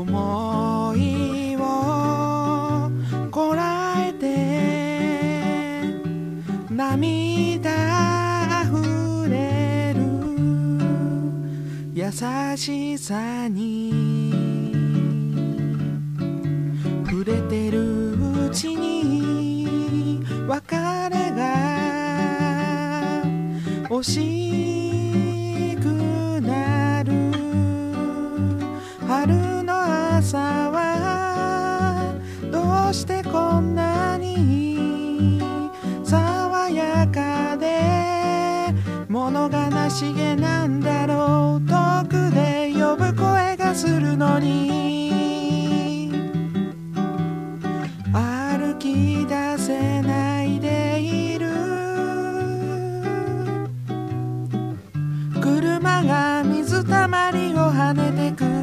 思いをこらえて涙あふれる優しさに触れてるうちに別れが惜しくなる春の朝はどうしてこんなに爽やかで物悲しげなんだろう。遠くで呼ぶ声がするのに歩き出せないでいる。車が水たまりを跳ねてく。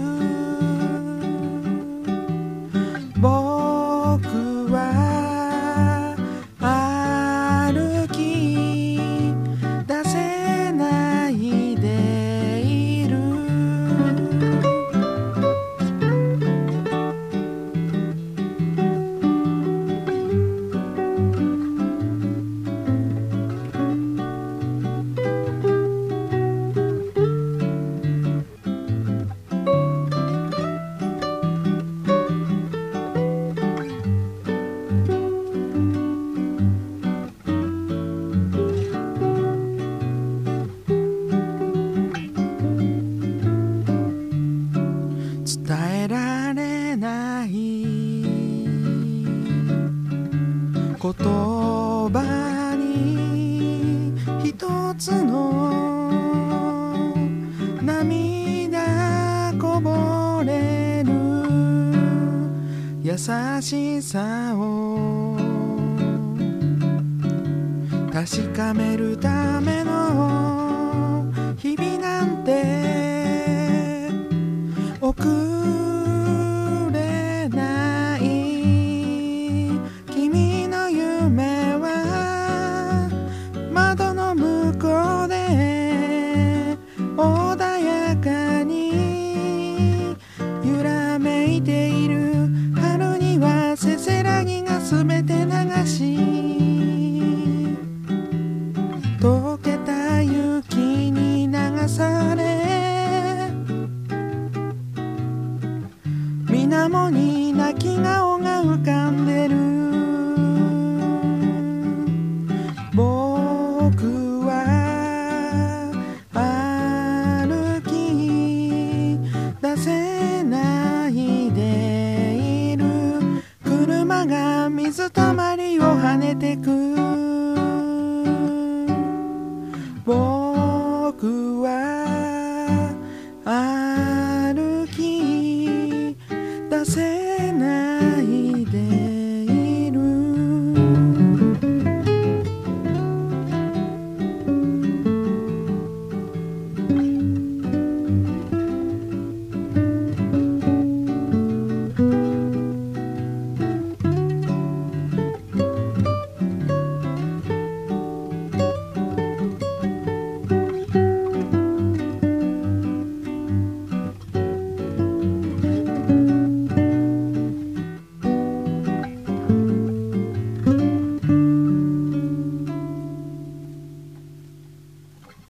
僕は歩き出せないでいる。伝えられない言葉に一つの涙こぼれる優しさを確かめるための日々なんて送